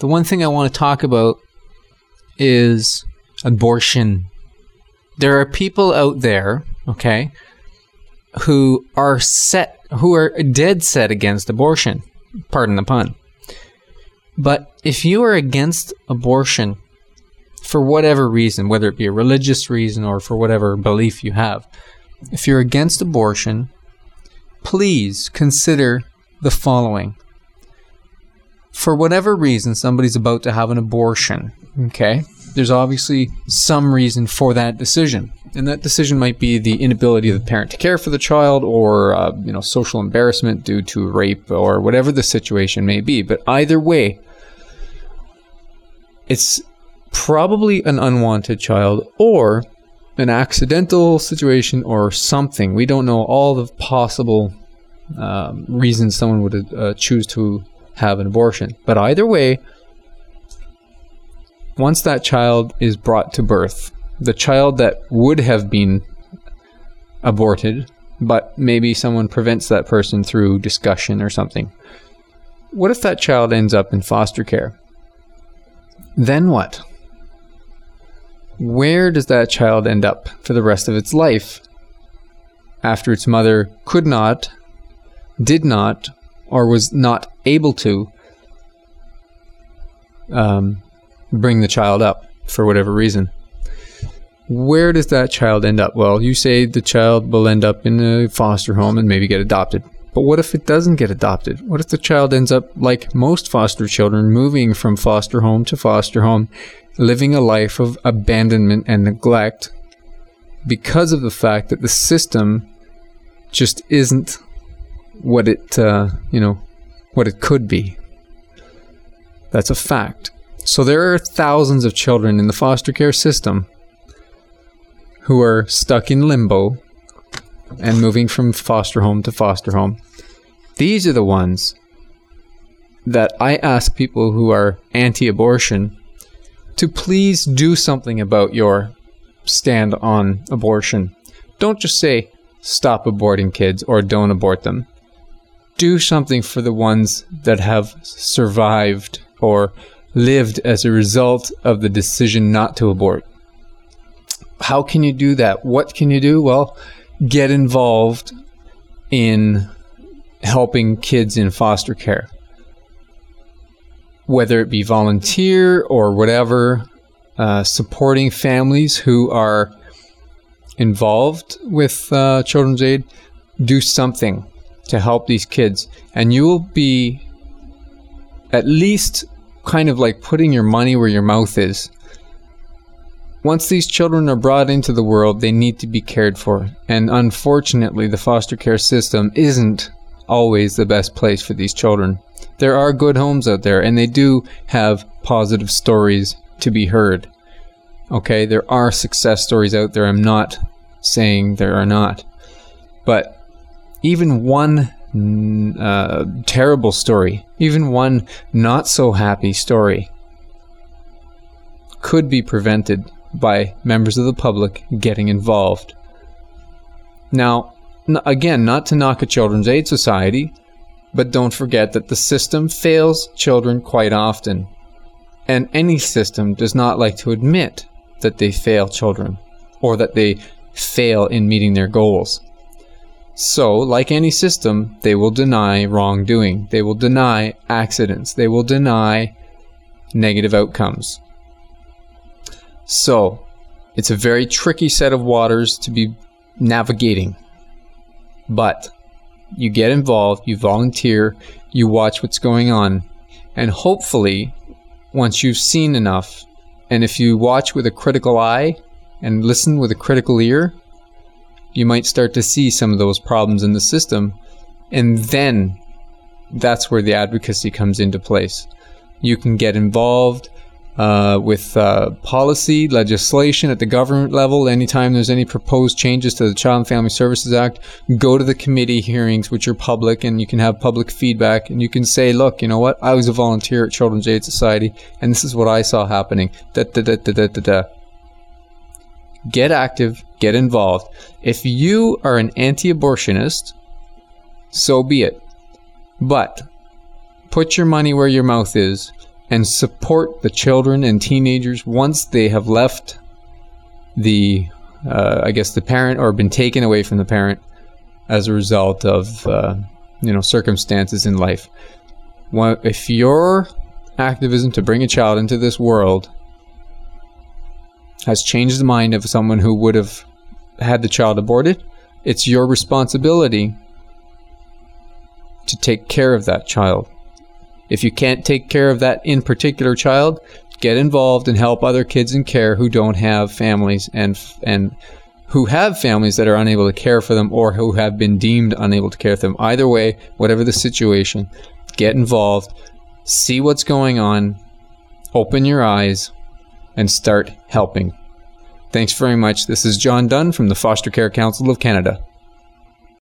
the one thing I want to talk about is abortion. There are people out there, okay, who are dead set against abortion. Pardon the pun. But if you are against abortion for whatever reason, whether it be a religious reason or for whatever belief you have, if you're against abortion, please consider the following. For whatever reason, somebody's about to have an abortion, okay? There's obviously some reason for that decision. And that decision might be the inability of the parent to care for the child, or social embarrassment due to rape, or whatever the situation may be. But either way, it's probably an unwanted child or an accidental situation or something. We don't know all the possible reasons someone would choose to have an abortion. But either way, once that child is brought to birth, the child that would have been aborted, but maybe someone prevents that person through discussion or something. What if that child ends up in foster care? Then what? Where does that child end up for the rest of its life after its mother could not, did not, or was not able to bring the child up for whatever reason? Where does that child end up? Well, you say the child will end up in a foster home and maybe get adopted. But what if it doesn't get adopted? What if the child ends up, like most foster children, moving from foster home to foster home, living a life of abandonment and neglect because of the fact that the system just isn't what it, what it could be? That's a fact. So there are thousands of children in the foster care system who are stuck in limbo and moving from foster home to foster home. These are the ones that I ask people who are anti-abortion to please do something about your stand on abortion. Don't just say, stop aborting kids or don't abort them. Do something for the ones that have survived or lived as a result of the decision not to abort. How can you do that? What can you do? Well, get involved in helping kids in foster care. Whether it be volunteer or whatever, supporting families who are involved with Children's Aid, do something to help these kids. And you will be at least kind of like putting your money where your mouth is. Once these children are brought into the world, they need to be cared for. And unfortunately, the foster care system isn't always the best place for these children. There are good homes out there, and they do have positive stories to be heard. Okay, there are success stories out there. I'm not saying there are not. But even one terrible story, even one not so happy story, could be prevented by members of the public getting involved. Now, again, not to knock a Children's Aid Society, but don't forget that the system fails children quite often. And any system does not like to admit that they fail children or that they fail in meeting their goals. So, like any system, they will deny wrongdoing. They will deny accidents. They will deny negative outcomes. So, it's a very tricky set of waters to be navigating. But you get involved, you volunteer, you watch what's going on, and hopefully, once you've seen enough, and if you watch with a critical eye and listen with a critical ear, you might start to see some of those problems in the system, and then that's where the advocacy comes into place. You can get involved with policy, legislation at the government level. Anytime there's any proposed changes to the Child and Family Services Act, go to the committee hearings, which are public, and you can have public feedback, and you can say, look, you know what, I was a volunteer at Children's Aid Society, and this is what I saw happening. Get active, get involved. If you are an anti-abortionist, so be it. But put your money where your mouth is and support the children and teenagers once they have left the parent or been taken away from the parent as a result of circumstances in life. If your activism to bring a child into this world has changed the mind of someone who would have had the child aborted, it's your responsibility to take care of that child. If you can't take care of that in particular child, get involved and help other kids in care who don't have families and who have families that are unable to care for them or who have been deemed unable to care for them. Either way, whatever the situation, get involved, see what's going on, open your eyes, and start helping. Thanks very much. This is John Dunn from the Foster Care Council of Canada.